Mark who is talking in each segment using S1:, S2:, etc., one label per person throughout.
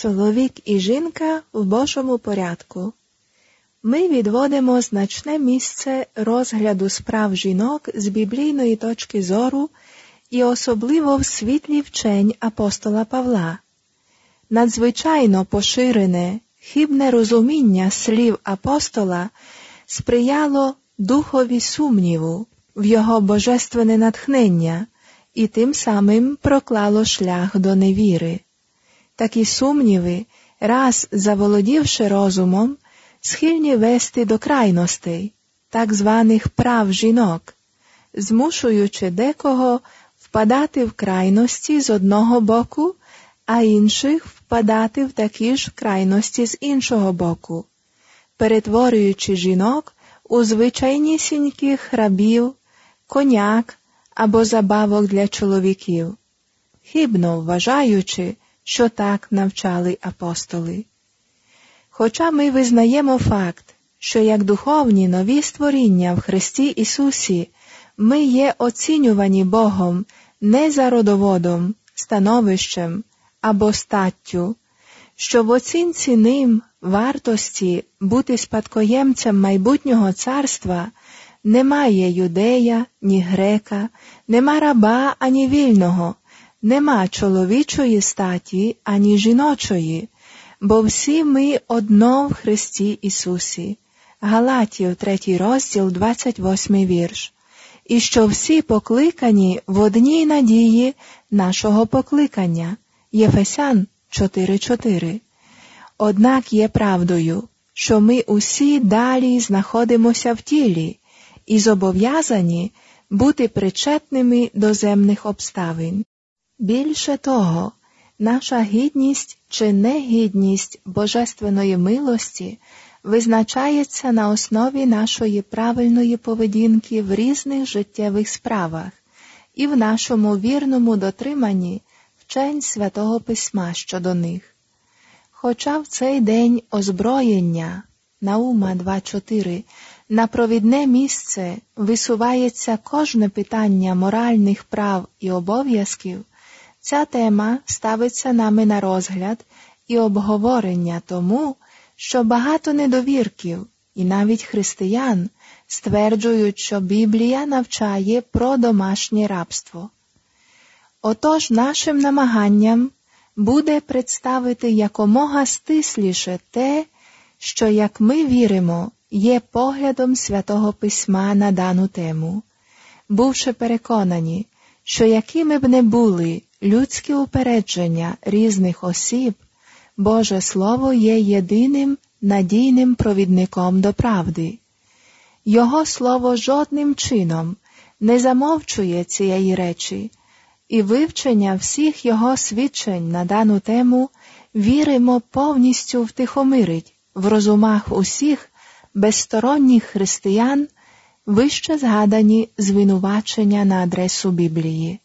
S1: Чоловік і жінка в Божому порядку. Ми відводимо значне місце розгляду справ жінок з біблійної точки зору і особливо в світлі вчень апостола Павла. Надзвичайно поширене, хибне розуміння слів апостола сприяло духові сумніву в його божественне натхнення і тим самим проклало шлях до невіри. Такі сумніви, раз заволодівши розумом, схильні вести до крайностей, так званих прав жінок, змушуючи декого впадати в крайності з одного боку, а інших впадати в такі ж крайності з іншого боку, перетворюючи жінок у звичайнісіньких рабів, коняк або забавок для чоловіків, хибно вважаючи, що так навчали апостоли. Хоча ми визнаємо факт, що як духовні нові створіння в Христі Ісусі ми є оцінювані Богом не за родоводом, становищем або статтю, що в оцінці ним вартості бути спадкоємцем майбутнього царства немає юдея, ні грека, нема раба, ані вільного, нема чоловічої статі, ані жіночої, бо всі ми одно в Христі Ісусі. Галатів, 3 розділ, 28 вірш. І що всі покликані в одній надії нашого покликання. Єфесян 4:4. Однак є правдою, що ми усі далі знаходимося в тілі і зобов'язані бути причетними до земних обставин. Більше того, наша гідність чи негідність божественної милості визначається на основі нашої правильної поведінки в різних життєвих справах і в нашому вірному дотриманні вчень Святого Письма щодо них. Хоча в цей день озброєння, Наума 2:4, на провідне місце висувається кожне питання моральних прав і обов'язків, ця тема ставиться нами на розгляд і обговорення тому, що багато недовірків, і навіть християн, стверджують, що Біблія навчає про домашнє рабство. Отож нашим намаганням буде представити якомога стисліше те, що, як ми віримо, є поглядом Святого Письма на дану тему, бувши переконані, що якими б не були людські упередження різних осіб, Боже Слово є єдиним надійним провідником до правди. Його Слово жодним чином не замовчує цієї речі, і вивчення всіх його свідчень на дану тему, віримо, повністю втихомирить в розумах усіх безсторонніх християн вище згадані звинувачення на адресу Біблії.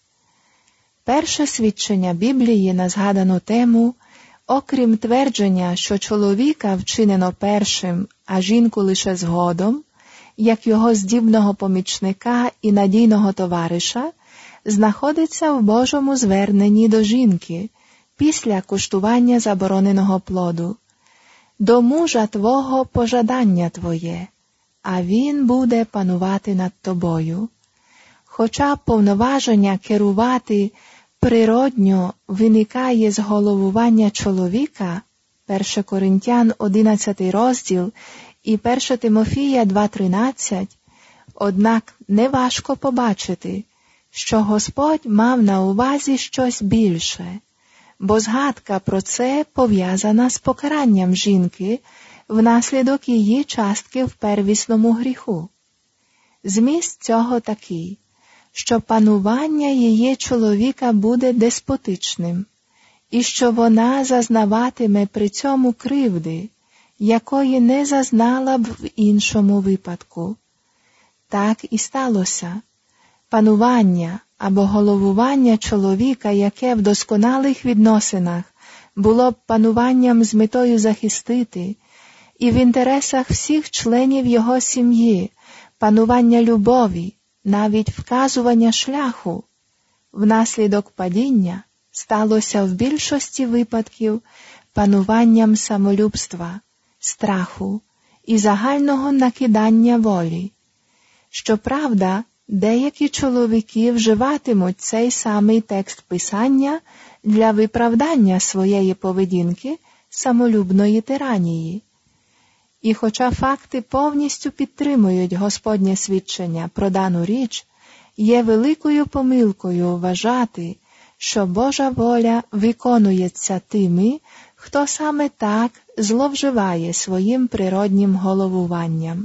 S1: Перше свідчення Біблії на згадану тему, окрім твердження, що чоловіка вчинено першим, а жінку лише згодом, як його здібного помічника і надійного товариша, знаходиться в Божому зверненні до жінки після куштування забороненого плоду. «До мужа твого пожадання твоє, а він буде панувати над тобою». Хоча повноваження керувати природньо виникає з головування чоловіка, 1 Коринтян 11 розділ і 1 Тимофія 2:13, однак неважко побачити, що Господь мав на увазі щось більше, бо згадка про це пов'язана з покаранням жінки внаслідок її частки в первісному гріху. Зміст цього такий, що панування її чоловіка буде деспотичним, і що вона зазнаватиме при цьому кривди, якої не зазнала б в іншому випадку. Так і сталося. Панування або головування чоловіка, яке в досконалих відносинах було б пануванням з метою захистити, і в інтересах всіх членів його сім'ї, панування любові, навіть вказування шляху, внаслідок падіння сталося в більшості випадків пануванням самолюбства, страху і загального накидання волі. Щоправда, деякі чоловіки вживатимуть цей самий текст Писання для виправдання своєї поведінки самолюбної тиранії. І хоча факти повністю підтримують Господнє свідчення про дану річ, є великою помилкою вважати, що Божа воля виконується тими, хто саме так зловживає своїм природнім головуванням.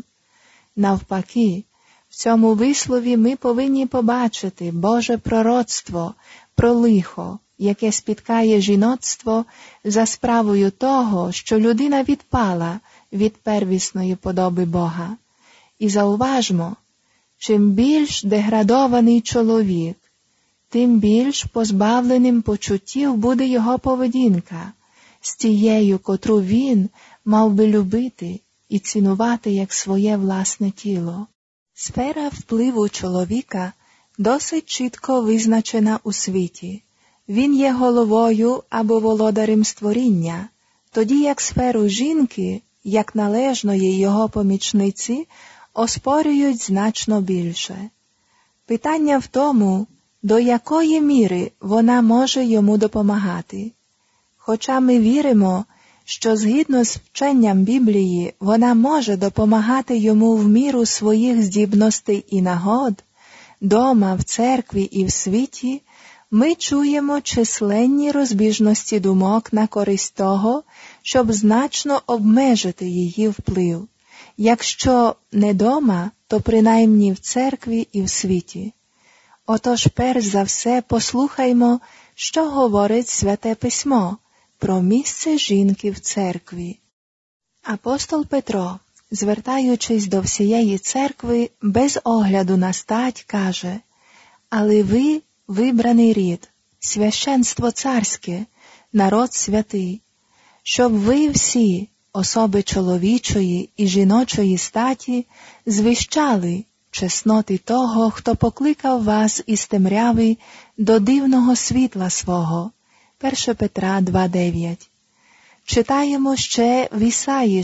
S1: Навпаки, в цьому вислові ми повинні побачити Боже пророцтво про лихо, яке спіткає жіноцтво за справою того, що людина відпала від первісної подоби Бога. І зауважмо, чим більш деградований чоловік, тим більш позбавленим почуттів буде його поведінка, з тією, котру він мав би любити і цінувати як своє власне тіло. Сфера впливу чоловіка досить чітко визначена у світі. Він є головою або володарем створіння, тоді як сферу жінки, як належної його помічниці, оспорюють значно більше. Питання в тому, до якої міри вона може йому допомагати. Хоча ми віримо, що згідно з вченням Біблії вона може допомагати йому в міру своїх здібностей і нагод, дома, в церкві і в світі, ми чуємо численні розбіжності думок на користь того, щоб значно обмежити її вплив. Якщо не дома, то принаймні в церкві і в світі. Отож, перш за все, послухаймо, що говорить Святе Письмо про місце жінки в церкві. Апостол Петро, звертаючись до всієї церкви, без огляду на стать, каже: «Але ви – вибраний рід, священство царське, народ святий, щоб ви всі, особи чоловічої і жіночої статі, звіщали чесноти того, хто покликав вас із темряви до дивного світла свого». 1 Петра 2:9. Читаємо ще в Ісаї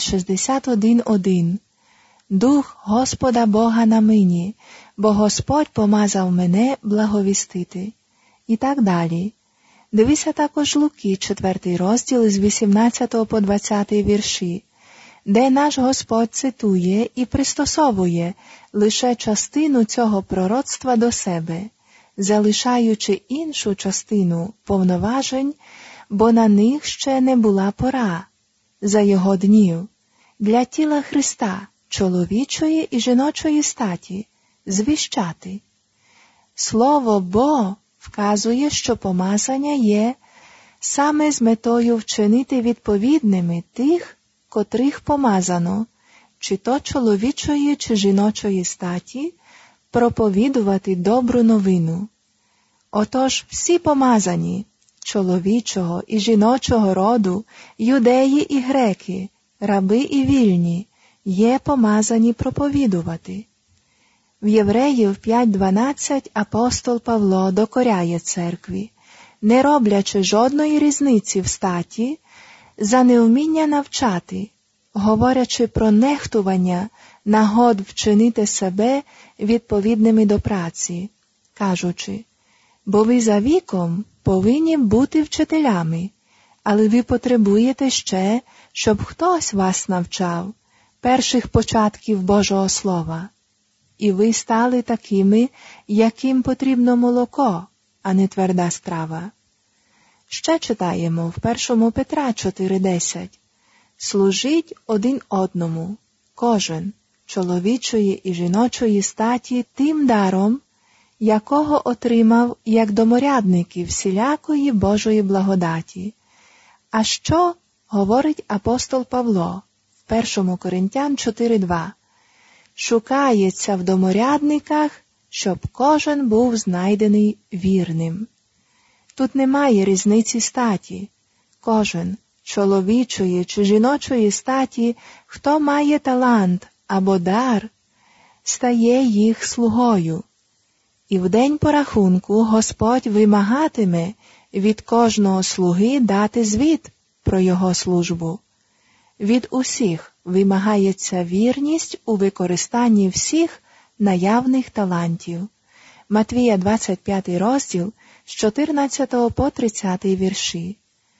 S1: 61:1. «Дух Господа Бога на мені, бо Господь помазав мене благовістити». І так далі. Дивися також Луки, 4 розділ з 18 по 20 вірші, де наш Господь цитує і пристосовує лише частину цього пророцтва до себе, залишаючи іншу частину повноважень, бо на них ще не була пора, за його днів, для тіла Христа, чоловічої і жіночої статі, звіщати. Слово «бо» вказує, що помазання є саме з метою вчинити відповідними тих, котрих помазано, чи то чоловічої, чи жіночої статі, проповідувати добру новину. Отож, всі помазані, чоловічого і жіночого роду, юдеї і греки, раби і вільні, є помазані проповідувати. В Євреїв 5:12 апостол Павло докоряє церкві, не роблячи жодної різниці в статі, за невміння навчати, говорячи про нехтування нагод вчинити себе відповідними до праці, кажучи: «Бо ви за віком повинні бути вчителями, але ви потребуєте ще, щоб хтось вас навчав перших початків Божого Слова. І ви стали такими, яким потрібно молоко, а не тверда страва». Ще читаємо в 1 Петра 4:10. «Служіть один одному, кожен, чоловічої і жіночої статі, тим даром, якого отримав як доморядники всілякої Божої благодаті». А що говорить апостол Павло в 1 Коринтян 4:2? «Шукається в доморядниках, щоб кожен був знайдений вірним». Тут немає різниці статі. Кожен, чоловічої чи жіночої статі, хто має талант або дар, стає їх слугою. І в день порахунку Господь вимагатиме від кожного слуги дати звіт про його службу. Від усіх вимагається вірність у використанні всіх наявних талантів. Матвія 25 розділ з 14 по 30 вірші.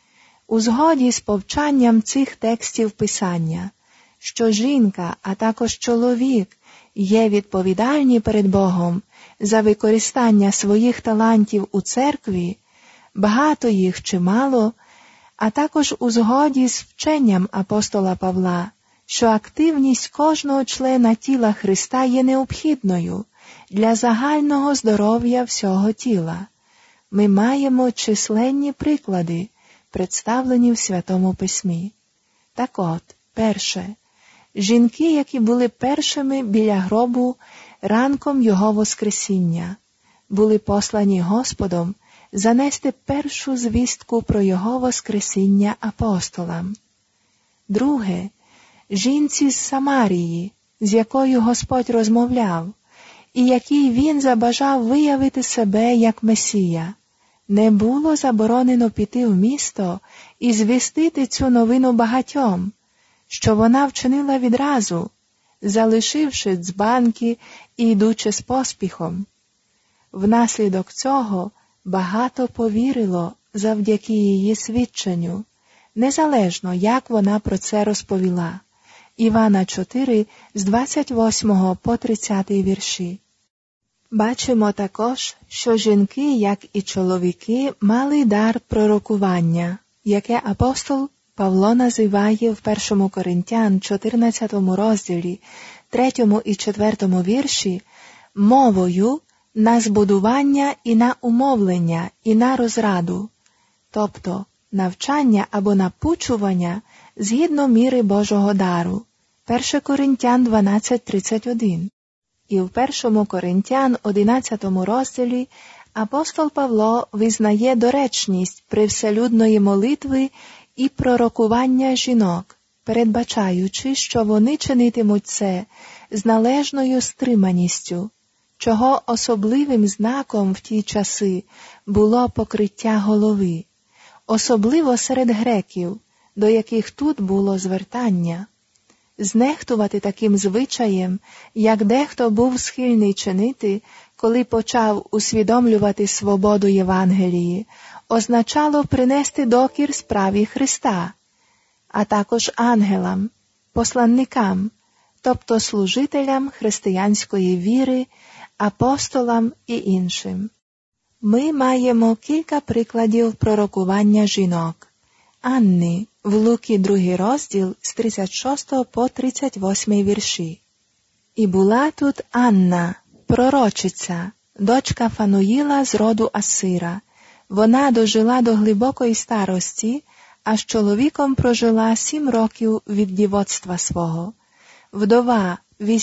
S1: У згоді з повчанням цих текстів Писання, що жінка, а також чоловік є відповідальні перед Богом за використання своїх талантів у церкві, багато їх чи мало, а також у згоді з вченням апостола Павла, що активність кожного члена тіла Христа є необхідною для загального здоров'я всього тіла. Ми маємо численні приклади, представлені в Святому Письмі. Так от, перше, жінки, які були першими біля гробу ранком Його Воскресіння, були послані Господом занести першу звістку про Його Воскресіння апостолам. Друге, жінці з Самарії, з якою Господь розмовляв, і якій Він забажав виявити себе як Месія, не було заборонено піти в місто і звістити цю новину багатьом, що вона вчинила відразу, залишивши дзбанки і йдучи з поспіхом. Внаслідок цього багато повірило завдяки її свідченню, незалежно, як вона про це розповіла. Івана 4, з 28 по 30 вірші. Бачимо також, що жінки, як і чоловіки, мали дар пророкування, яке апостол Павло називає в 1 Коринтян 14 розділі, 3 і 4 вірші мовою на збудування і на умовлення, і на розраду, тобто навчання або напучування згідно міри Божого дару. 1 Коринтян 12:31. І в 1 Коринтян 11 розділі апостол Павло визнає доречність привселюдної молитви і пророкування жінок, передбачаючи, що вони чинитимуть це з належною стриманістю, чого особливим знаком в ті часи було покриття голови, особливо серед греків, до яких тут було звертання. Знехтувати таким звичаєм, як дехто був схильний чинити, коли почав усвідомлювати свободу Євангелії, означало принести докір справі Христа, а також ангелам, посланникам, тобто служителям християнської віри, апостолам і іншим. Ми маємо кілька прикладів пророкування жінок. Анни в Луки 2 розділ з 36 по 38 вірші. «І була тут Анна, пророчиця, дочка Фануїла з роду Асира. Вона дожила до глибокої старості, а з чоловіком прожила 7 років від дівоцтва свого. Вдова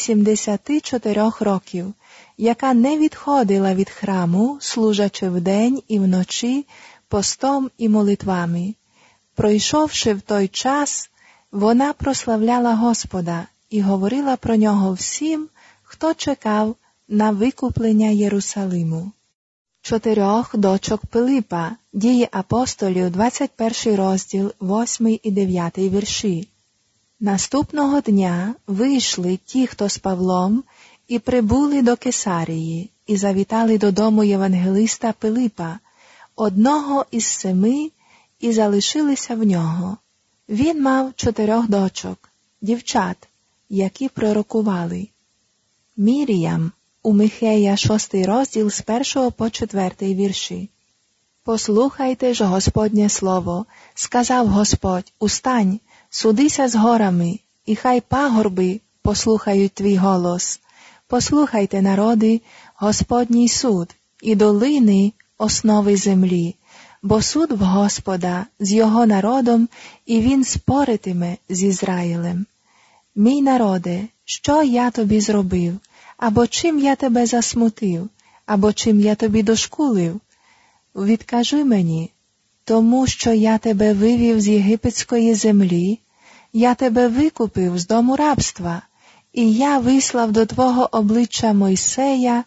S1: 84 років, яка не відходила від храму, служачи вдень і вночі постом і молитвами. Пройшовши в той час, вона прославляла Господа і говорила про нього всім, хто чекав на викуплення Єрусалиму». 4 дочок Пилипа, Дії апостолів, 21 розділ, 8 і 9 вірші. Наступного дня вийшли ті, хто з Павлом, і прибули до Кесарії, і завітали додому євангелиста Пилипа, одного із 7, і залишилися в нього. Він мав 4 дочок, дівчат, які пророкували. Міріям у Михея 6 розділ з 1 по 4 вірші. «Послухайте ж Господнє слово, сказав Господь, устань, судися з горами, і хай пагорби послухають твій голос. Послухайте, народи, Господній суд, і долини основи землі, бо суд в Господа з його народом, і він споритиме з Ізраїлем. Мій народе, що я тобі зробив? Або чим я тебе засмутив? Або чим я тобі дошкулив? Відкажи мені, тому що я тебе вивів з єгипетської землі, я тебе викупив з дому рабства, і я вислав до твого обличчя Мойсея,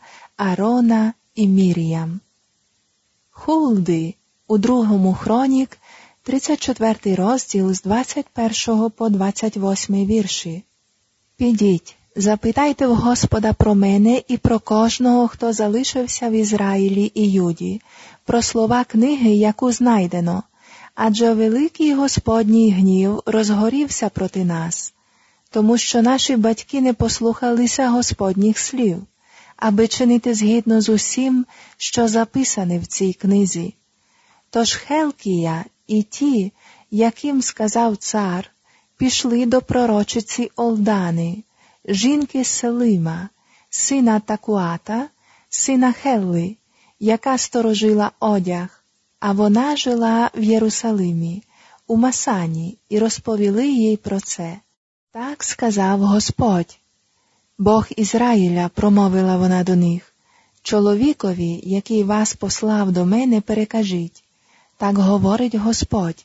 S1: Арона і Міріям». Хулди у 2 Хронік 34 розділ з 21 по 28 вірші. «Підіть, запитайте в Господа про мене і про кожного, хто залишився в Ізраїлі і Юді, про слова книги, яку знайдено, адже великий Господній гнів розгорівся проти нас, тому що наші батьки не послухалися Господніх слів, аби чинити згідно з усім, що записане в цій книзі. Тож Хелкія і ті, яким сказав цар, пішли до пророчиці Олдани, жінки Селима, сина Такуата, сина Хелли, яка сторожила одяг, а вона жила в Єрусалимі, у Масані, і розповіли їй про це. Так сказав Господь. Бог Ізраїля, промовила вона до них, чоловікові, який вас послав до мене, перекажіть. Так говорить Господь.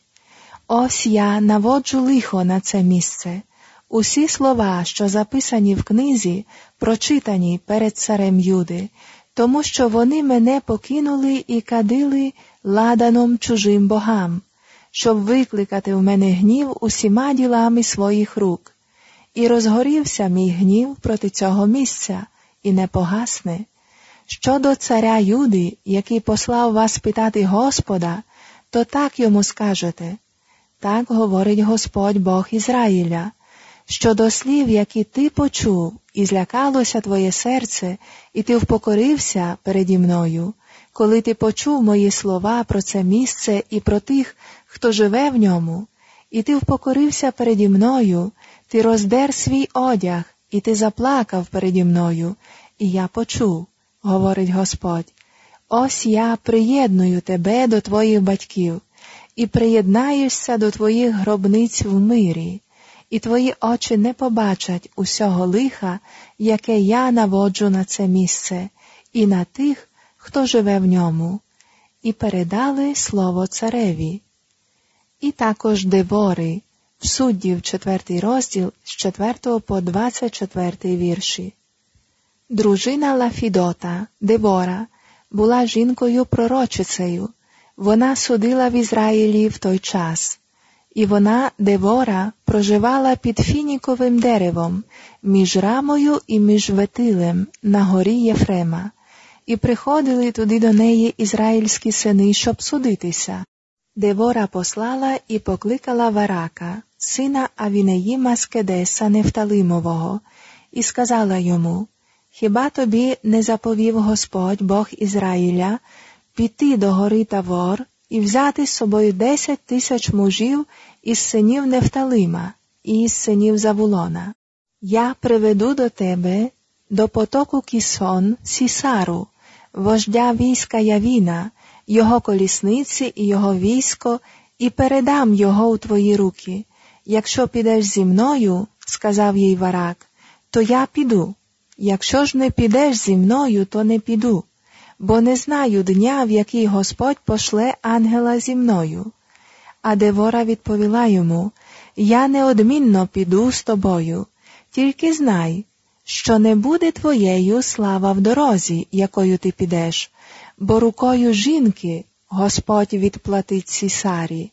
S1: Ось я наводжу лихо на це місце. Усі слова, що записані в книзі, прочитані перед царем Юди, тому що вони мене покинули і кадили ладаном чужим богам, щоб викликати в мене гнів усіма ділами своїх рук. І розгорівся мій гнів проти цього місця, і не погасне. Щодо царя Юди, який послав вас питати Господа, то так йому скажете. Так говорить Господь Бог Ізраїля. Щодо слів, які ти почув, і злякалося твоє серце, і ти впокорився переді мною, коли ти почув мої слова про це місце і про тих, хто живе в ньому, і ти впокорився переді мною, ти роздер свій одяг, і ти заплакав переді мною, і я почув, говорить Господь. Ось я приєдную тебе до твоїх батьків, і приєднаюся до твоїх гробниць в мирі, і твої очі не побачать усього лиха, яке я наводжу на це місце, і на тих, хто живе в ньому. І передали слово цареві. І також Девори, в Суддів 4 розділ з 4 по 24 вірші. Дружина Лафідота, Девора, була жінкою-пророчицею. Вона судила в Ізраїлі в той час. І вона, Девора, проживала під фініковим деревом, між Рамою і між Ветилем, на горі Єфрема. І приходили туди до неї ізраїльські сини, щоб судитися. Девора послала і покликала Варака, сина Авінеїма з Кедеса Нефталимового, і сказала йому, «Хіба тобі не заповів Господь, Бог Ізраїля, піти до гори Тавор і взяти з собою 10 тисяч мужів із синів Нефталима і із синів Завулона? Я приведу до тебе, до потоку Кісон, Сісару, вождя війська Явіна, його колісниці і його військо, і передам його у твої руки. Якщо підеш зі мною, — сказав їй Варак, — то я піду. Якщо ж не підеш зі мною, то не піду, бо не знаю дня, в який Господь пошле ангела зі мною». А Девора відповіла йому, «Я неодмінно піду з тобою, тільки знай, що не буде твоєю слава в дорозі, якою ти підеш, бо рукою жінки Господь відплатить Сісарі».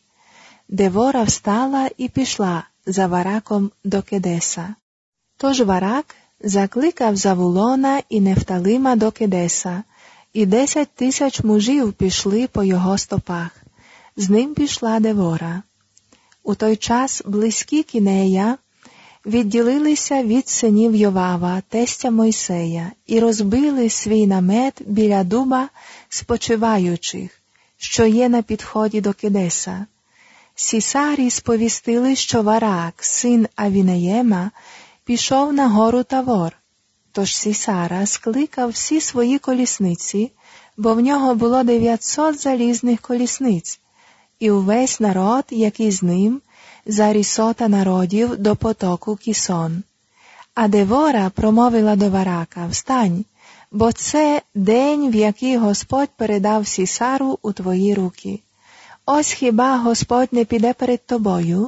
S1: Девора встала і пішла за Вараком до Кедеса. Тож Варак закликав Завулона і Нефталима до Кедеса, і 10 тисяч мужів пішли по його стопах. З ним пішла Девора. У той час близькі Кінея відділилися від синів Йовава, тестя Мойсея, і розбили свій намет біля дуба спочиваючих, що є на підході до Кедеса. Сісарі сповістили, що Варак, син Авінеєма, пішов на гору Тавор. Тож Сісара скликав всі свої колісниці, бо в нього було 900 залізних колісниць, і увесь народ, який з ним, за 100 народів до потоку Кісон. А Девора промовила до Варака, «Встань, бо це день, в який Господь передав Сісару у твої руки. Ось хіба Господь не піде перед тобою?»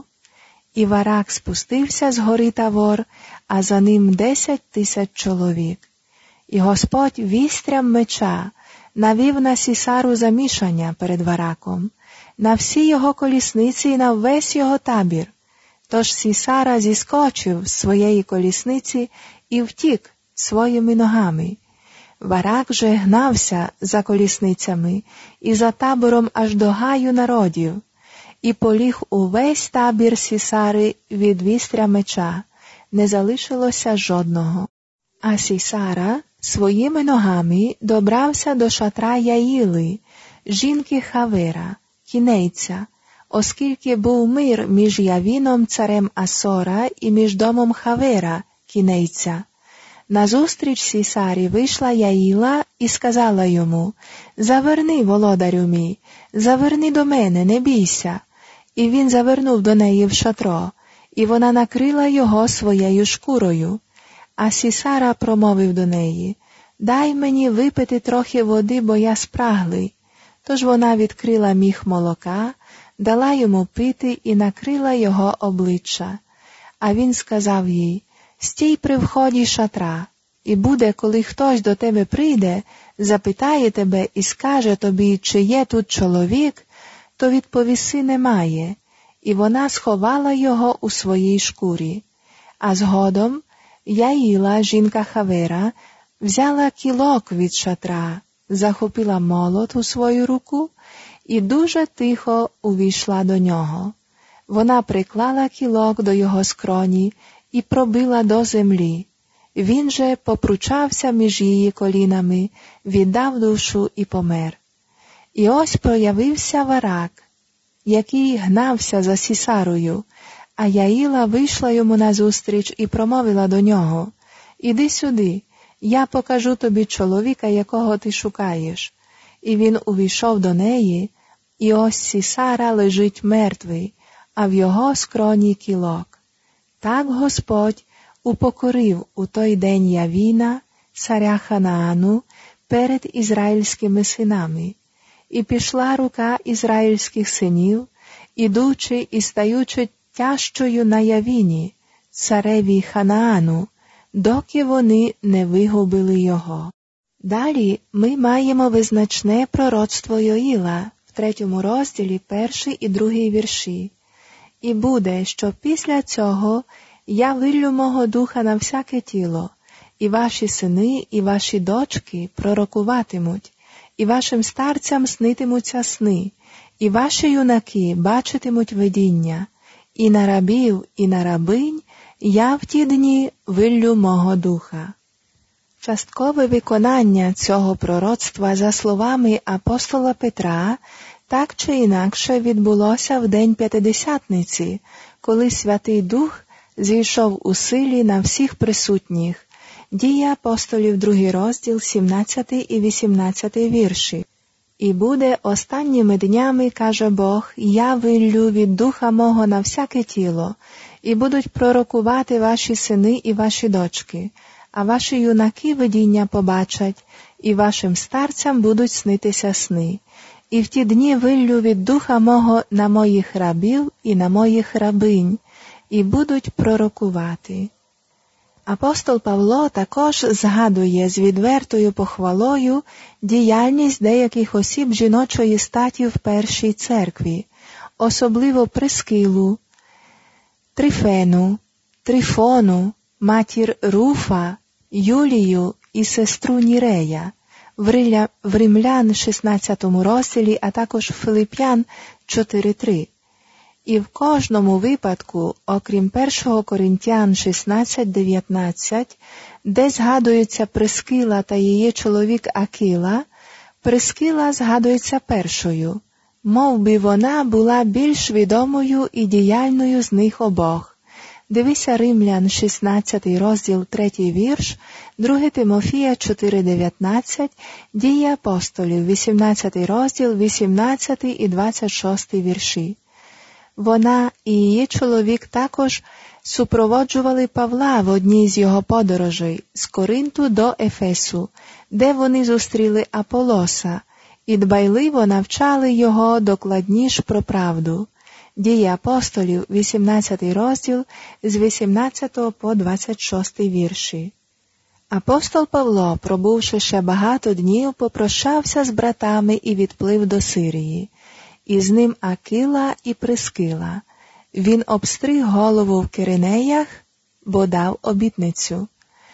S1: І Варак спустився з гори Тавор, а за ним 10 тисяч чоловік. І Господь вістрям меча навів на Сісару замішання перед Вараком. на всі його колісниці і на весь його табір. Тож Сісара зіскочив з своєї колісниці і втік своїми ногами. Варак же гнався за колісницями і за табором аж до гаю народів, і поліг увесь табір Сісари від вістря меча, не залишилося жодного. А Сісара своїми ногами добрався до шатра Яїли, жінки Хавира, кінейця, оскільки був мир між Явіном, царем Асора, і між домом Хавира, кінейця. Назустріч Сісарі вийшла Яїла і сказала йому: «Заверни, володарю мій, заверни до мене, не бійся». І він завернув до неї в шатро, і вона накрила його своєю шкурою. А Сісара промовив до неї: «Дай мені випити трохи води, бо я спраглий». Тож вона відкрила міх молока, дала йому пити і накрила його обличчя. А він сказав їй: «Стій при вході шатра, і буде, коли хтось до тебе прийде, запитає тебе і скаже тобі, чи є тут чоловік, то відповіси: немає». І вона сховала його у своїй шкурі. А згодом Яїла, жінка Хавира, взяла кілок від шатра, захопила молот у свою руку і дуже тихо увійшла до нього. Вона приклала кілок до його скроні і пробила до землі. Він же попручався між її колінами, віддав душу і помер. І ось проявився Варак, який гнався за Сісарою, а Яїла вийшла йому назустріч і промовила до нього: «Іди сюди, я покажу тобі чоловіка, якого ти шукаєш». І він увійшов до неї, і ось Сісара лежить мертвий, а в його скроні кілок. Так Господь упокорив у той день Явіна, царя Ханаану, перед ізраїльськими синами. І пішла рука ізраїльських синів, ідучи і стаючи тяжчою на Явіні, цареві Ханаану, доки вони не вигубили його. Далі ми маємо визначне пророцтво Йоїла в 3 розділі 1 і 2 вірші. «І буде, що після цього я виллю мого духа на всяке тіло, і ваші сини, і ваші дочки пророкуватимуть, і вашим старцям снитимуться сни, і ваші юнаки бачитимуть видіння, і на рабів, і на рабинь я в ті дні виллю мого духа». Часткове виконання цього пророцтва, за словами апостола Петра, так чи інакше відбулося в день П'ятидесятниці, коли Святий Дух зійшов у силі на всіх присутніх. Дії апостолів, 2 розділ, 17 і 18 вірші. «І буде останніми днями, каже Бог, я виллю від духа мого на всяке тіло, і будуть пророкувати ваші сини і ваші дочки, а ваші юнаки видіння побачать, і вашим старцям будуть снитися сни. І в ті дні виллю від духа мого на моїх рабів і на моїх рабинь, і будуть пророкувати». Апостол Павло також згадує з відвертою похвалою діяльність деяких осіб жіночої статі в першій церкві, особливо Прискилу, Трифену, Трифону, матір Руфа, Юлію і сестру Нірея, в Римлян 16 розділі, а також Филип'ян 4:3. І в кожному випадку, окрім 1 Коринтян 16:19, де згадується Прискила та її чоловік Акила, Прискила згадується першою, мов би вона була більш відомою і діяльною з них обох. Дивися Римлян 16 розділ 3 вірш, 2 Тимофія 4:19, Дії апостолів 18 розділ 18 і 26 вірші. Вона і її чоловік також супроводжували Павла в одній з його подорожей з Коринту до Ефесу, де вони зустріли Аполоса і дбайливо навчали його докладніш про правду. Дії апостолів, 18 розділ, з 18 по 26 вірші. Апостол Павло, пробувши ще багато днів, попрощався з братами і відплив до Сирії. і з ним Акила і Прискила. Він обстриг голову в Киринеях, бо дав обітницю.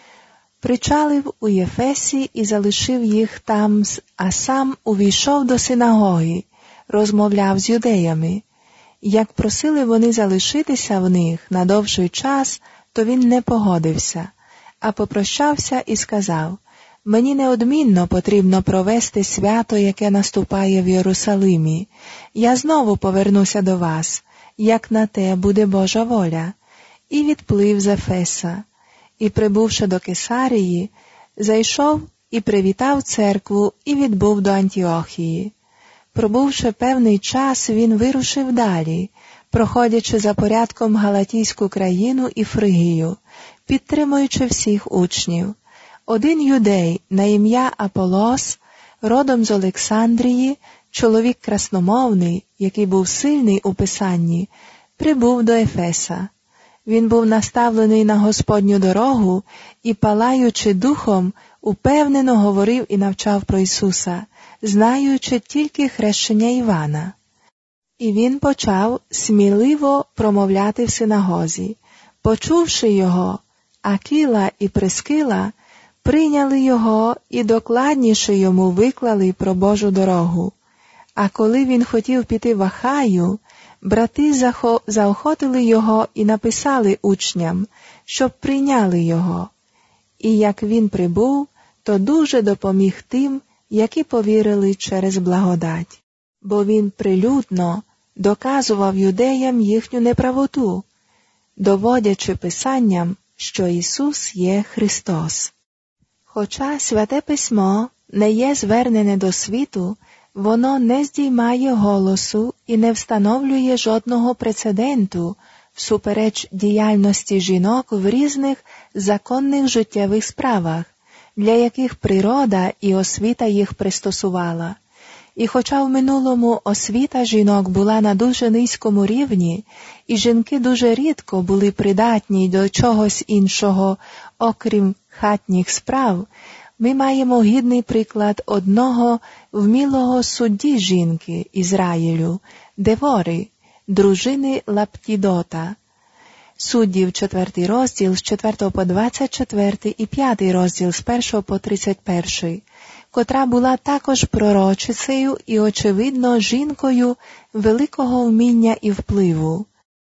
S1: Причалив у Єфесі і залишив їх там, а сам увійшов до синагоги, розмовляв з юдеями. Як просили вони залишитися в них на довший час, то він не погодився, а попрощався і сказав: «Мені неодмінно потрібно провести свято, яке наступає в Єрусалимі. Я знову повернуся до вас, як на те буде Божа воля». І відплив з Ефеса. І, прибувши до Кесарії, зайшов і привітав церкву і відбув до Антіохії. Пробувши певний час, він вирушив далі, проходячи за порядком Галатійську країну і Фригію, підтримуючи всіх учнів. Один юдей на ім'я Аполос, родом з Олександрії, чоловік красномовний, який був сильний у писанні, прибув до Ефеса. Він був наставлений на Господню дорогу і, палаючи духом, упевнено говорив і навчав про Ісуса, знаючи тільки хрещення Івана. І він почав сміливо промовляти в синагозі. Почувши його, Акіла і Прискила прийняли його і докладніше йому виклали про Божу дорогу. А коли він хотів піти в Ахаю, брати заохотили його і написали учням, щоб прийняли його. І як він прибув, то дуже допоміг тим, які повірили через благодать. Бо він прилюдно доказував юдеям їхню неправоту, доводячи писанням, що Ісус є Христос. Хоча Святе Письмо не є звернене до світу, воно не здіймає голосу і не встановлює жодного прецеденту всупереч діяльності жінок в різних законних життєвих справах, для яких природа і освіта їх пристосувала. І хоча в минулому освіта жінок була на дуже низькому рівні, і жінки дуже рідко були придатні до чогось іншого, окрім хатніх справ, ми маємо гідний приклад одного вмілого судді жінки Ізраїлю, Девори, дружини Лаптідота. Суддів 4 розділ з 4 по 24 і 5 розділ з 1 по 31, котра була також пророчицею і, очевидно, жінкою великого вміння і впливу.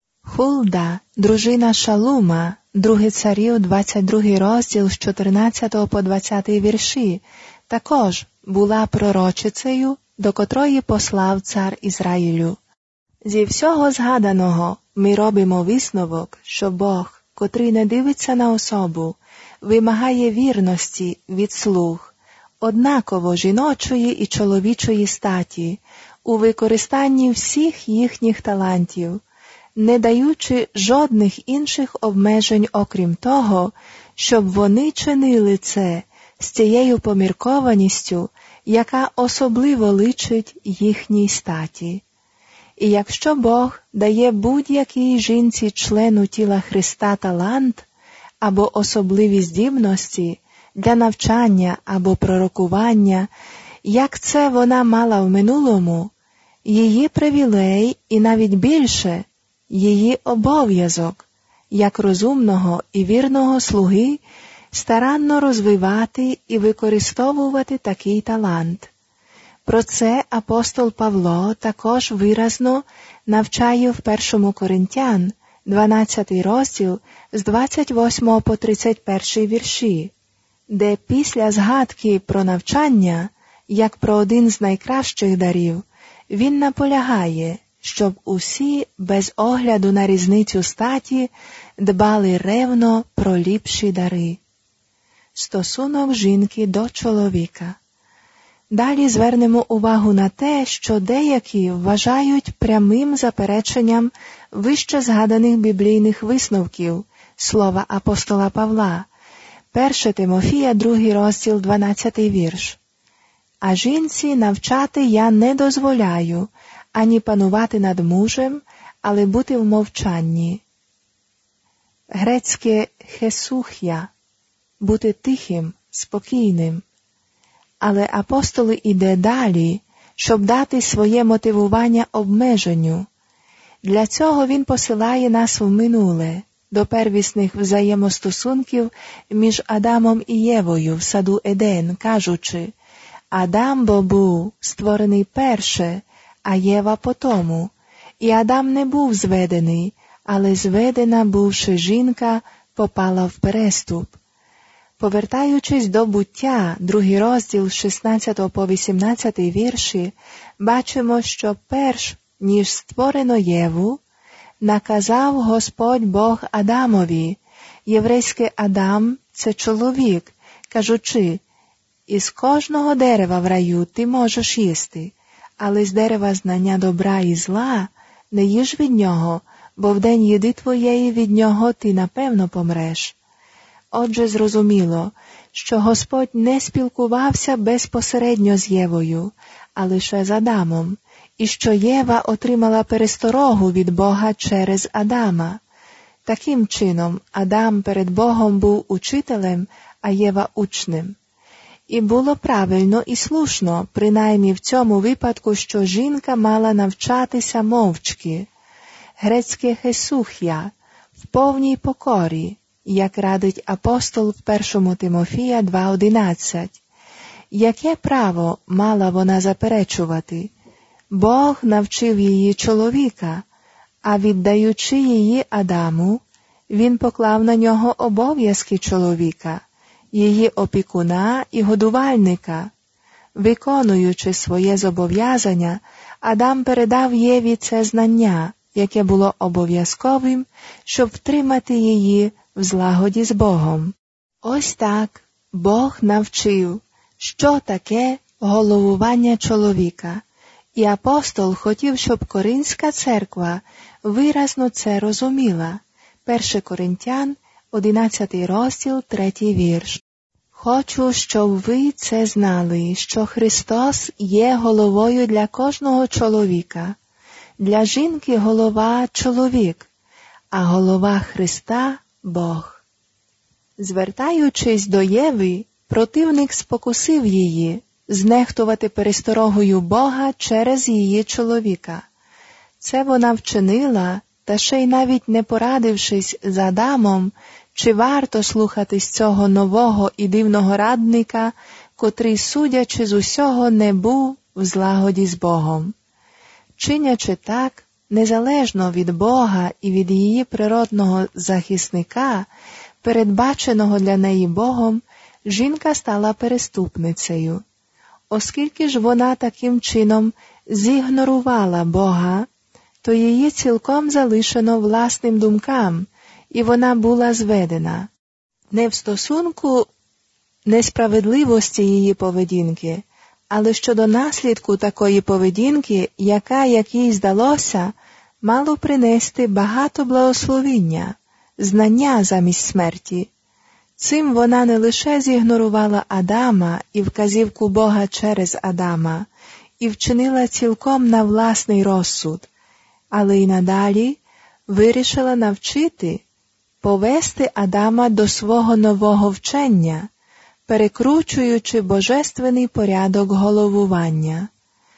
S1: Хулда, дружина Шалума, 2 Царів, 22 розділ з 14 по 20 вірші, також була пророчицею, до котрої послав цар Ізраїлю. Зі всього згаданого ми робимо висновок, що Бог, котрий не дивиться на особу, вимагає вірності від слуг, однаково жіночої і чоловічої статі, у використанні всіх їхніх талантів, не даючи жодних інших обмежень, окрім того, щоб вони чинили це з тією поміркованістю, яка особливо личить їхній статі. І якщо Бог дає будь-якій жінці-члену тіла Христа талант або особливі здібності для навчання або пророкування, як це вона мала в минулому, її привілей і навіть більше – її обов'язок, як розумного і вірного слуги, старанно розвивати і використовувати такий талант. Про це апостол Павло також виразно навчає в 1 Коринтян, 12 розділ, з 28 по 31 вірші, де після згадки про навчання, як про один з найкращих дарів, він наполягає, щоб усі, без огляду на різницю статі, дбали ревно про ліпші дари. Стосунок жінки до чоловіка. Далі звернемо увагу на те, що деякі вважають прямим запереченням вище згаданих біблійних висновків слова апостола Павла, 1 Тимофія, 2 розділ, 12 вірш. «А жінці навчати я не дозволяю, ані панувати над мужем, але бути в мовчанні». Грецьке «хесух'я» – бути тихим, спокійним. Але апостол іде далі, щоб дати своє мотивування обмеженню. Для цього він посилає нас в минуле, до первісних взаємостосунків між Адамом і Євою в саду Еден, кажучи: «Адам бо був створений перше, а Єва потому. І Адам не був зведений, але зведена, бувши жінка, попала в переступ». Повертаючись до буття, 2 розділ з 16 по 18 вірші, бачимо, що перш ніж створено Єву, наказав Господь Бог Адамові, єврейське Адам – це чоловік, кажучи: «Із кожного дерева в раю ти можеш їсти, але з дерева знання добра і зла не їж від нього, бо в день їди твоєї від нього ти напевно помреш». Отже, зрозуміло, що Господь не спілкувався безпосередньо з Євою, а лише з Адамом, і що Єва отримала пересторогу від Бога через Адама. Таким чином, Адам перед Богом був учителем, а Єва – учнем. І було правильно і слушно, принаймні в цьому випадку, що жінка мала навчатися мовчки. Грецьке «хесух'я» – в повній покорі, як радить апостол в 1 Тимофія 2:11. Яке право мала вона заперечувати? Бог навчив її чоловіка, а віддаючи її Адаму, він поклав на нього обов'язки чоловіка, її опікуна і годувальника. Виконуючи своє зобов'язання, Адам передав Єві це знання, яке було обов'язковим, щоб втримати її в злагоді з Богом. Ось так Бог навчив, що таке головування чоловіка, і апостол хотів, щоб Коринська церква виразно це розуміла. 1 Коринтян, 11 розділ, 3 вірш. «Хочу, щоб ви це знали, що Христос є головою для кожного чоловіка. Для жінки голова – чоловік, а голова Христа – Бог». Звертаючись до Єви, противник спокусив її знехтувати пересторогою Бога через її чоловіка. Це вона вчинила, та ще й навіть не порадившись з Адамом, чи варто слухатись цього нового і дивного радника, котрий, судячи з усього, не був в злагоді з Богом. Чинячи так, незалежно від Бога і від її природного захисника, передбаченого для неї Богом, жінка стала переступницею. Оскільки ж вона таким чином зігнорувала Бога, то її цілком залишено власним думкам, і вона була зведена. Не в стосунку несправедливості її поведінки, але щодо наслідку такої поведінки, яка, як їй здалося, мало принести багато благословіння, знання замість смерті. Цим вона не лише зігнорувала Адама і вказівку Бога через Адама, і вчинила цілком на власний розсуд, але й надалі вирішила навчити, повести Адама до свого нового вчення, перекручуючи божественний порядок головування.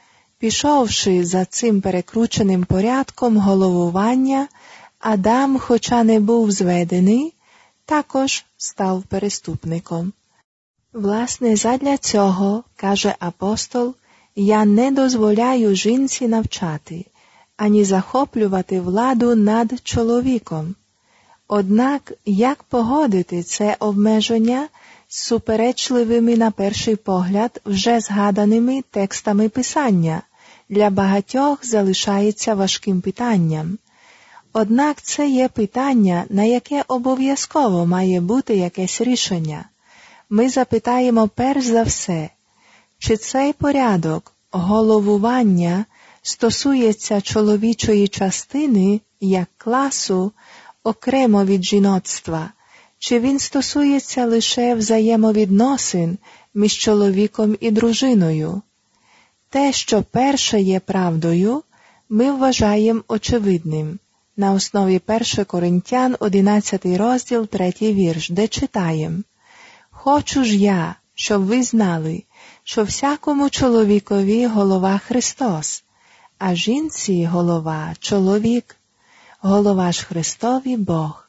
S1: Пішовши за цим перекрученим порядком головування, Адам, хоча не був зведений, також став переступником. Власне, задля цього, каже апостол, я не дозволяю жінці навчати, ані захоплювати владу над чоловіком. Однак, як погодити це обмеження з суперечливими на перший погляд вже згаданими текстами Писання, для багатьох залишається важким питанням. Однак це є питання, на яке обов'язково має бути якесь рішення. Ми запитаємо перш за все, чи цей порядок головування стосується чоловічої частини як класу окремо від жіноцтва, чи він стосується лише взаємовідносин між чоловіком і дружиною. Те, що перше є правдою, ми вважаємо очевидним. На основі 1 Коринтян, 11 розділ, 3 вірш, де читаємо: «Хочу ж я, щоб ви знали, що всякому чоловікові голова Христос, а жінці голова чоловік, голова ж Христові Бог.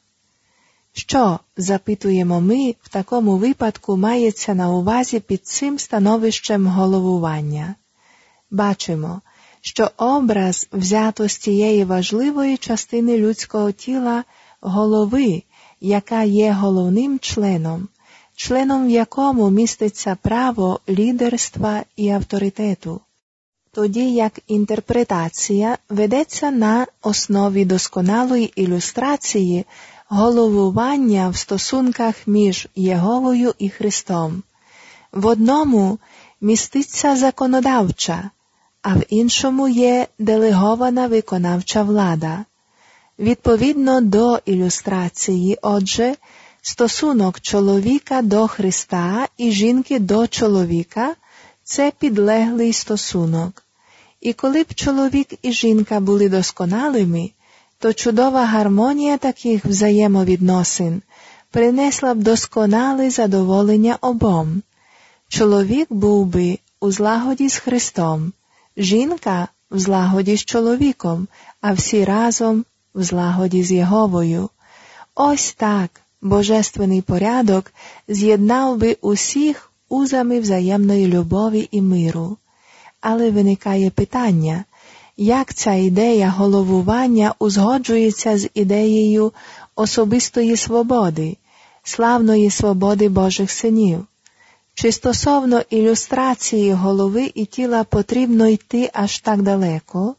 S1: Що, запитуємо ми, в такому випадку мається на увазі під цим становищем головування? Бачимо, що образ взято з цієї важливої частини людського тіла голови, яка є головним членом, членом в якому міститься право лідерства і авторитету. Тоді як інтерпретація ведеться на основі досконалої ілюстрації головування в стосунках між Єговою і Христом. В одному міститься законодавча, а в іншому є делегована виконавча влада. Відповідно до ілюстрації, отже, стосунок чоловіка до Христа і жінки до чоловіка – це підлеглий стосунок. І коли б чоловік і жінка були досконалими, то чудова гармонія таких взаємовідносин принесла б досконале задоволення обом. Чоловік був би у злагоді з Христом, жінка в злагоді з чоловіком, а всі разом в злагоді з Єговою. Ось так божественний порядок з'єднав би усіх узами взаємної любові і миру. Але виникає питання, як ця ідея головування узгоджується з ідеєю особистої свободи, славної свободи Божих синів? Чи стосовно ілюстрації голови і тіла потрібно йти аж так далеко?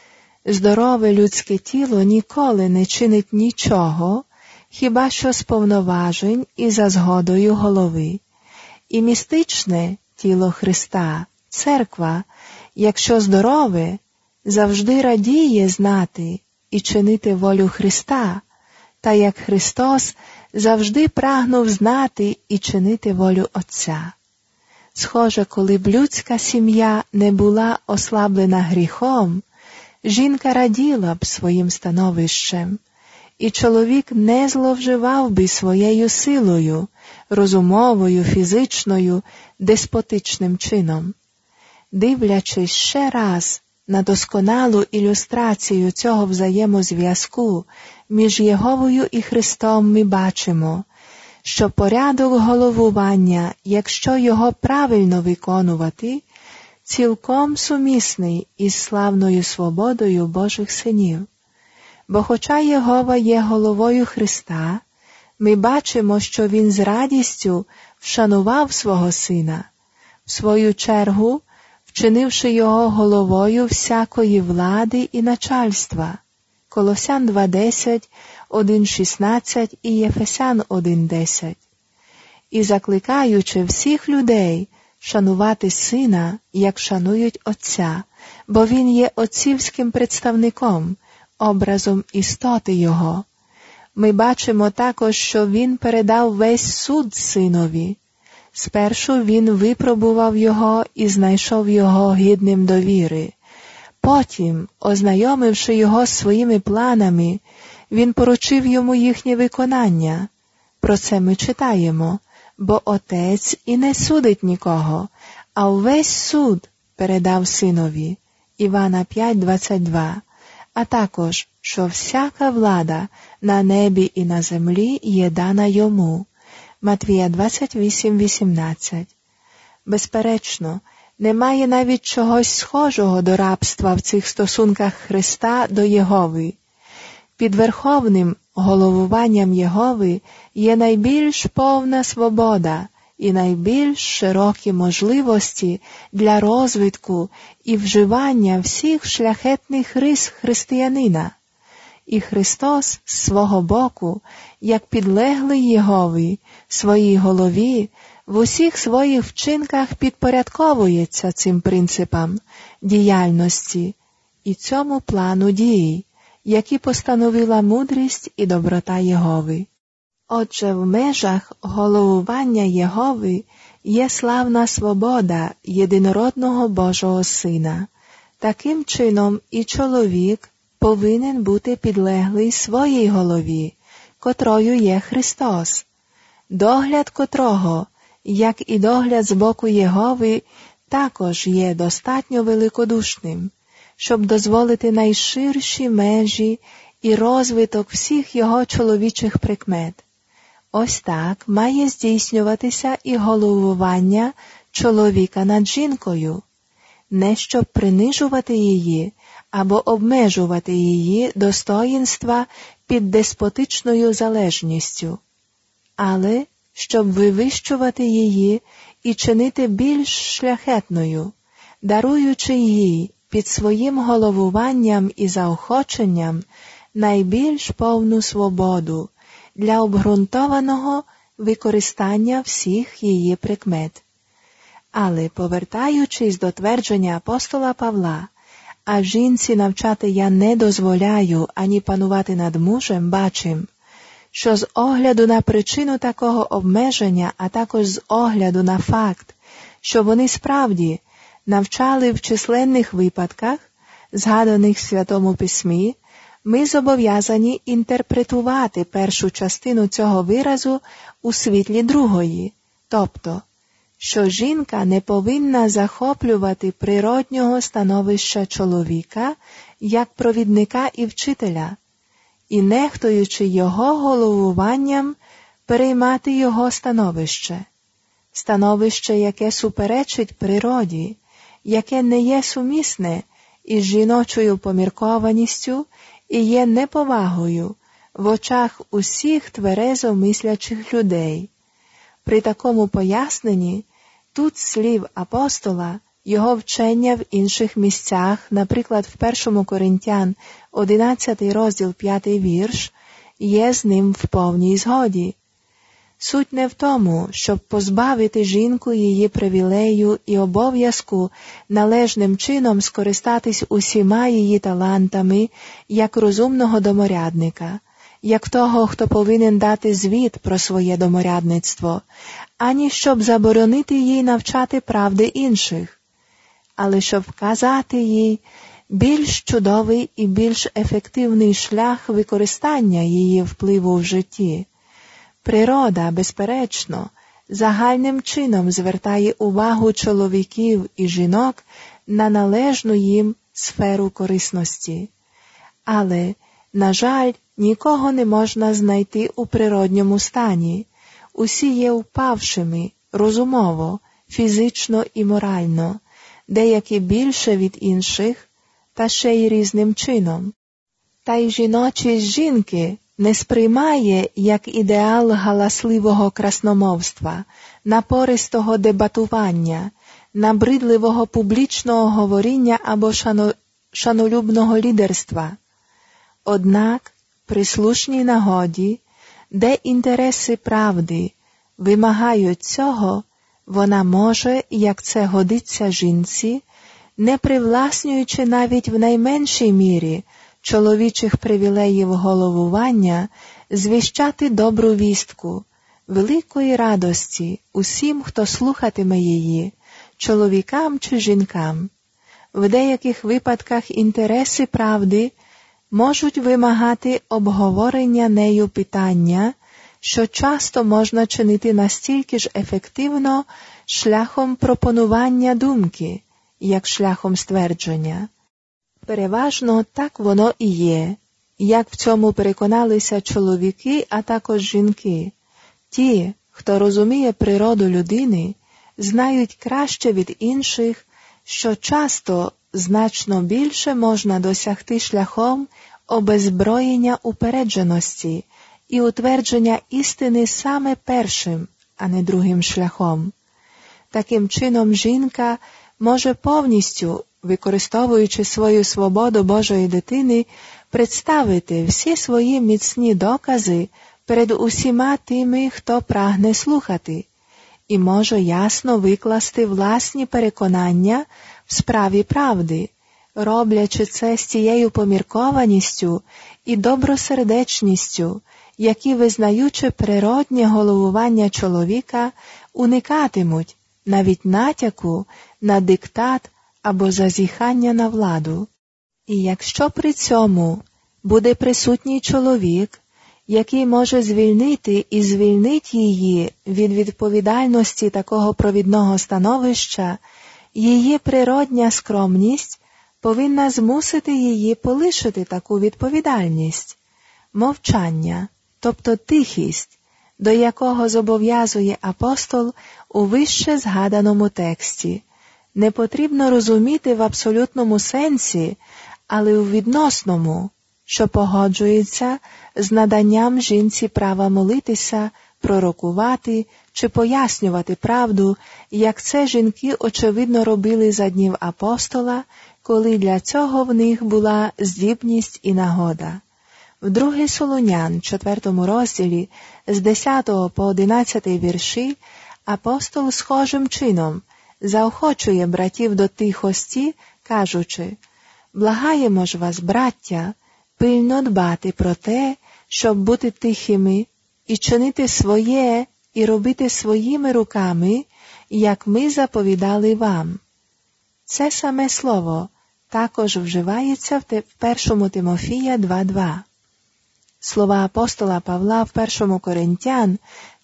S1: Здорове людське тіло ніколи не чинить нічого, хіба що з повноважень і за згодою голови. І містичне тіло Христа, церква, якщо здорове, завжди радіє знати і чинити волю Христа, та як Христос завжди прагнув знати і чинити волю Отця. Схоже, коли б людська сім'я не була ослаблена гріхом, жінка раділа б своїм становищем, і чоловік не зловживав би своєю силою, розумовою, фізичною, деспотичним чином. Дивлячись ще раз на досконалу ілюстрацію цього взаємозв'язку між Єговою і Христом, ми бачимо, що порядок головування, якщо його правильно виконувати, цілком сумісний із славною свободою Божих синів. Бо хоча Єгова є головою Христа, ми бачимо, що Він з радістю вшанував свого Сина, в свою чергу, вчинивши його головою всякої влади і начальства. Колосян 2:10, 1:16 і Єфесян 1:10. І закликаючи всіх людей шанувати Сина, як шанують Отця, бо Він є отцівським представником, образом істоти Його. Ми бачимо також, що Він передав весь суд Синові. Спершу Він випробував його і знайшов його гідним довіри. Потім, ознайомивши його з своїми планами, Він поручив йому їхнє виконання. Про це ми читаємо, бо Отець і не судить нікого, а увесь суд передав Синові. Івана 5:22. А також, що всяка влада на небі і на землі є дана йому. Матвія 28:18. Безперечно, немає навіть чогось схожого до рабства в цих стосунках Христа до Єгови. Під верховним головуванням Єгови є найбільш повна свобода і найбільш широкі можливості для розвитку і вживання всіх шляхетних рис християнина. І Христос з свого боку, як підлеглий Єгові, своїй голові, в усіх своїх вчинках підпорядковується цим принципам діяльності і цьому плану дій, які постановила мудрість і доброта Єгови. Отже, в межах головування Єгови є славна свобода єдинородного Божого Сина. Таким чином і чоловік повинен бути підлеглий своїй голові, котрою є Христос, догляд котрого як і догляд з боку Єгови, також є достатньо великодушним, щоб дозволити найширші межі і розвиток всіх його чоловічих прикмет. Ось так має здійснюватися і головування чоловіка над жінкою, не щоб принижувати її або обмежувати її достоїнства під деспотичною залежністю, але щоб вивищувати її і чинити більш шляхетною, даруючи їй під своїм головуванням і заохоченням найбільш повну свободу для обґрунтованого використання всіх її прикмет. Але, повертаючись до твердження апостола Павла, а жінці навчати я не дозволяю ані панувати над мужем, бачим, що з огляду на причину такого обмеження, а також з огляду на факт, що вони справді навчали в численних випадках, згаданих в Святому Письмі, ми зобов'язані інтерпретувати першу частину цього виразу у світлі другої, тобто, що жінка не повинна захоплювати природнього становища чоловіка як провідника і вчителя, і, нехтуючи його головуванням, переймати його становище, яке суперечить природі, яке не є сумісне із жіночою поміркованістю і є неповагою в очах усіх тверезо мислячих людей. При такому поясненні тут слів апостола, його вчення в інших місцях, наприклад, в 1 Коринтян, 11 розділ, 5 вірш, є з ним в повній згоді. Суть не в тому, щоб позбавити жінку її привілею і обов'язку належним чином скористатись усіма її талантами, як розумного доморядника, як того, хто повинен дати звіт про своє доморядництво, ані щоб заборонити їй навчати правди інших, але щоб вказати їй більш чудовий і більш ефективний шлях використання її впливу в житті. Природа, безперечно, загальним чином звертає увагу чоловіків і жінок на належну їм сферу корисності. Але, на жаль, нікого не можна знайти у природньому стані. Усі є впавшими, розумово, фізично і морально, деякі більше від інших, та ще й різним чином. Та й жіночість жінки не сприймає як ідеал галасливого красномовства, напористого дебатування, набридливого публічного говоріння або шанолюбного лідерства. Однак, при слушній нагоді, де інтереси правди вимагають цього, вона може, як це годиться жінці, не привласнюючи навіть в найменшій мірі чоловічих привілеїв головування, звіщати добру вістку, великої радості усім, хто слухатиме її, чоловікам чи жінкам. В деяких випадках інтереси правди можуть вимагати обговорення нею питання, що часто можна чинити настільки ж ефективно шляхом пропонування думки, як шляхом ствердження. Переважно так воно і є, як в цьому переконалися чоловіки, а також жінки. Ті, хто розуміє природу людини, знають краще від інших, що часто значно більше можна досягти шляхом обезброєння упередженості і утвердження істини саме першим, а не другим шляхом. Таким чином жінка може повністю, використовуючи свою свободу Божої дитини, представити всі свої міцні докази перед усіма тими, хто прагне слухати, і може ясно викласти власні переконання в справі правди, роблячи це з тією поміркованістю і добросердечністю, які, визнаючи природнє головування чоловіка, уникатимуть навіть натяку на диктат або зазіхання на владу. І якщо при цьому буде присутній чоловік, який може звільнити і звільнить її від відповідальності такого провідного становища, її природня скромність повинна змусити її полишити таку відповідальність. Мовчання, тобто тихість, до якого зобов'язує апостол у вище згаданому тексті, не потрібно розуміти в абсолютному сенсі, але у відносному, що погоджується з наданням жінці права молитися, пророкувати чи пояснювати правду, як це жінки очевидно робили за днів апостола, коли для цього в них була здібність і нагода. В 2 Солунян, 4 розділі, з 10 по 11 вірші, апостол схожим чином заохочує братів до тихості, кажучи: «Благаємо ж вас, браття, пильно дбати про те, щоб бути тихими і чинити своє, і робити своїми руками, як ми заповідали вам». Це саме слово також вживається в 1 Тимофія 2:2. Слова апостола Павла в 1 Коринтян,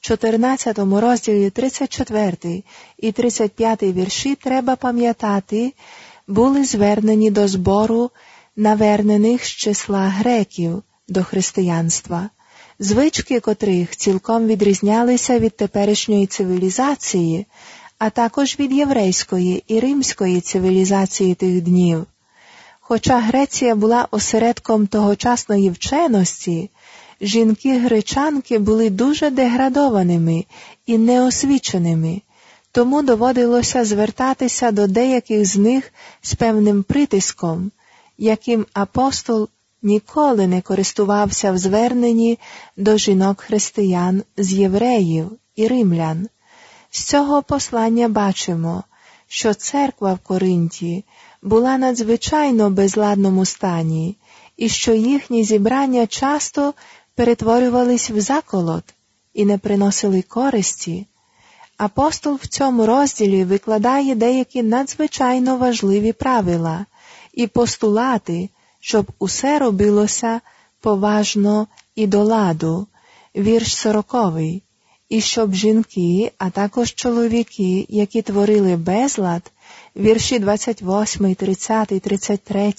S1: 14 розділі 34 і 35 вірші треба пам'ятати, були звернені до збору навернених з числа греків до християнства, звички котрих цілком відрізнялися від теперішньої цивілізації, а також від єврейської і римської цивілізації тих днів. Хоча Греція була осередком тогочасної вченості, жінки-гречанки були дуже деградованими і неосвіченими, тому доводилося звертатися до деяких з них з певним притиском, яким апостол ніколи не користувався в зверненні до жінок-християн з євреїв і римлян. З цього послання бачимо, що церква в Коринті була надзвичайно безладному стані, і що їхні зібрання часто перетворювались в заколот і не приносили користі. Апостол в цьому розділі викладає деякі надзвичайно важливі правила і постулати, щоб усе робилося поважно і до ладу, вірш 40, і щоб жінки, а також чоловіки, які творили безлад, вірші 28, 30, 33,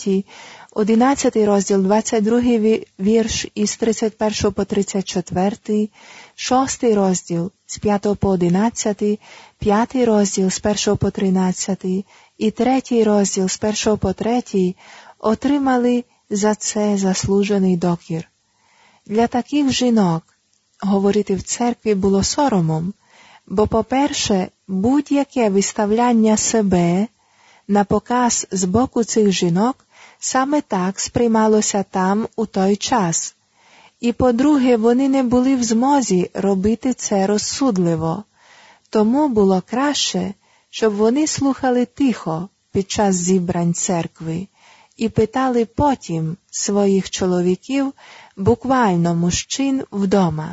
S1: 11 розділ, 22 вірш із 31 по 34, 6 розділ з 5 по 11, 5 розділ з 1 по 13 і 3 розділ з 1 по 3 отримали за це заслужений докір. Для таких жінок говорити в церкві було соромом, бо, по-перше, будь-яке виставляння себе на показ з боку цих жінок саме так сприймалося там у той час. І, по-друге, вони не були в змозі робити це розсудливо. Тому було краще, щоб вони слухали тихо під час зібрань церкви і питали потім своїх чоловіків, буквально мужчин, вдома.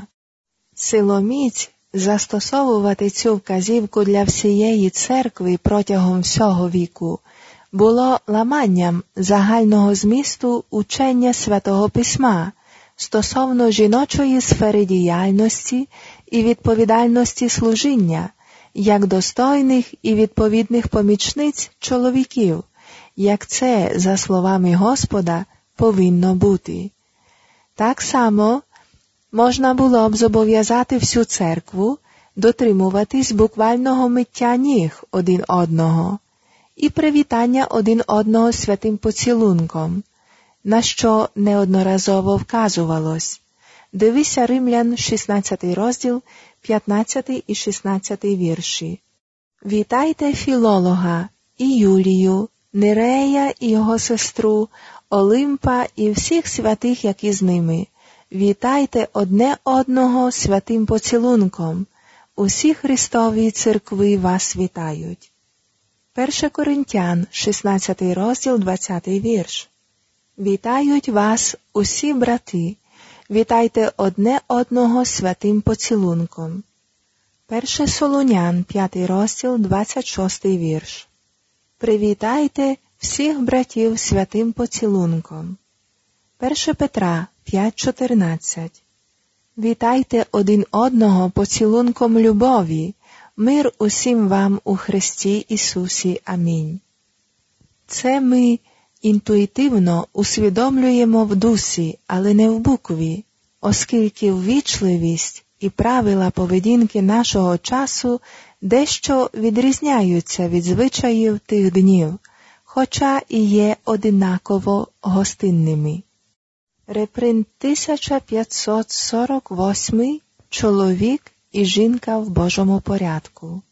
S1: Силоміць застосовувати цю вказівку для всієї церкви протягом всього віку було ламанням загального змісту учення Святого Письма стосовно жіночої сфери діяльності і відповідальності служіння, як достойних і відповідних помічниць чоловіків, як це, за словами Господа, повинно бути. Так само можна було б зобов'язати всю церкву дотримуватись буквального миття ніг один одного і привітання один одного святим поцілунком, на що неодноразово вказувалось. Дивися Римлян, 16 розділ, 15 і 16 вірші. Вітайте Філолога і Юлію, Нерея і його сестру, Олимпа і всіх святих, які з ними. Вітайте одне одного святим поцілунком. Усі Христові церкви вас вітають. 1 Коринтян, 16 розділ, 20 вірш. Вітають вас усі брати. Вітайте одне одного святим поцілунком. 1 Солунян, 5 розділ, 26 вірш. Привітайте всіх братів святим поцілунком. 1 Петра, 5:14. Вітайте один одного поцілунком любові. Мир усім вам у Христі Ісусі. Амінь. Це ми інтуїтивно усвідомлюємо в дусі, але не в букві, оскільки ввічливість і правила поведінки нашого часу дещо відрізняються від звичаїв тих днів, хоча і є однаково гостинними. Репринт 1548. Чоловік і жінка в Божому порядку.